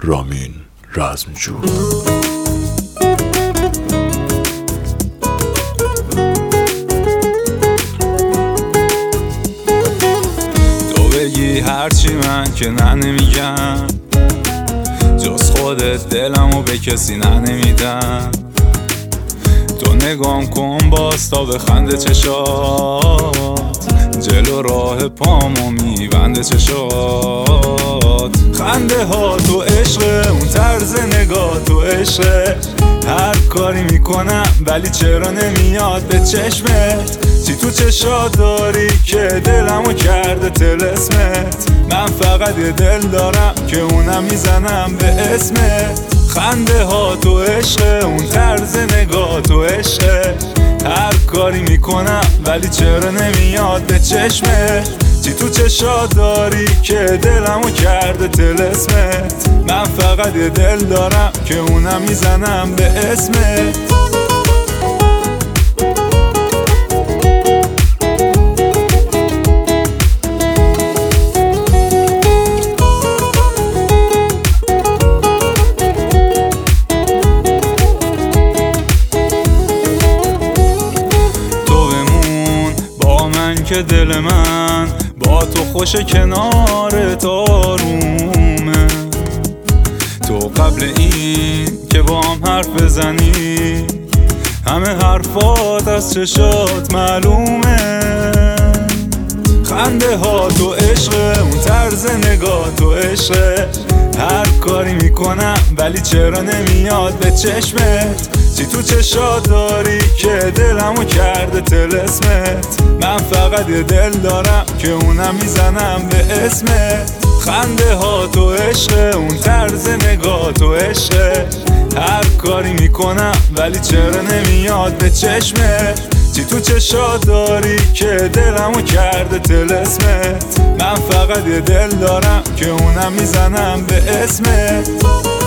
رامین رزمجو. تو بگی هرچی من که نه نمیگم، جز خودت دلمو به کسی نه نمیدم. تو نگام کن باز تا بخنده چشات، جلو راه پامو میبنده چشات. خنده ها تو عشقه، اون طرز نگاه تو عشقه. هر کاری میکنم ولی چرا نمیاد به چشمت؟ چی تو چشات داری که دلمو کرده طلسمت؟ من فقط یه دل دارم که اونم میزنم به اسمت. خنده ها تو عشقه، اون طرز نگاه تو عشقه. هر کاری میکنم ولی چرا نمیاد به چشمت؟ چی تو چشات داری که دلمو کرده طلسمت؟ من فقط یه دل دارم که اونم میزنم به اسمت. که دل من با تو خوش کنارت آرومه. تو قبل این که با هم حرف بزنی، همه حرفات از چشات معلومه. خنده ها تو عشقه، اون طرز نگاه تو عشقه. هر کاری میکنم ولی چرا نمیاد به چشمت؟ چی تو چشات داری که دلمو کرده طلسمت؟ من فقط یه دل دارم که اونم میزنم به اسمت. خنده ها تو عشقه، اون طرز نگاه تو عشقه. هر کاری میکنم ولی چرا نمیاد به چشمت؟ چی تو چشات داری که دلمو کرده طلسمت؟ من فقط یه دل دارم که اونم میزنم به اسمت.